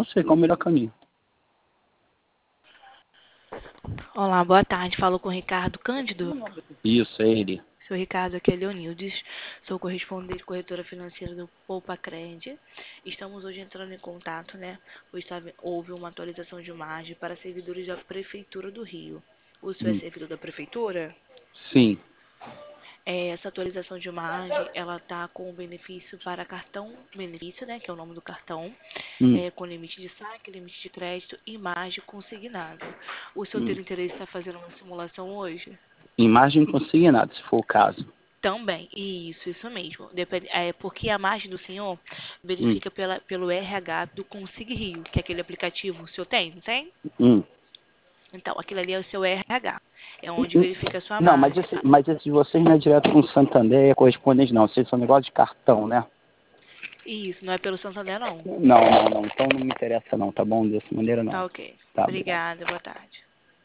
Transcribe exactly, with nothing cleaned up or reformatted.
sei qual é o melhor caminho. Olá, boa tarde. Falo com o Ricardo Cândido. Isso, é ele. Sou Ricardo, aqui é Leonildes. Sou correspondente corretora financeira do Poupa Cred. Estamos hoje entrando em contato, né? Pois sabe, houve uma atualização de margem para servidores da Prefeitura do Rio. O senhor é Hum. servidor da Prefeitura? Sim. É, essa atualização de margem, ela tá com benefício para cartão benefício, né? Que é o nome do cartão. Hum. É, com limite de saque, limite de crédito e margem consignado. O senhor Hum. tem interesse em estar fazendo uma simulação hoje? Imagem consignada, se for o caso. Também, isso, isso mesmo. Depende, é, porque a margem do senhor Hum. verifica pela, pelo R H do Consig Rio, que é aquele aplicativo. O senhor tem, não tem? Hum. Então, aquilo ali é o seu R H. É Hum, onde hum. verifica a sua Não, mas margem. esse, mas esse de vocês não é direto com o Santander, é correspondente não. Vocês são negócio de cartão, né? Isso, não é pelo Santander, não. Não, não, não. Então não me interessa não, tá bom? Dessa maneira não. Tá ok. Tá, obrigado. Obrigada, boa tarde.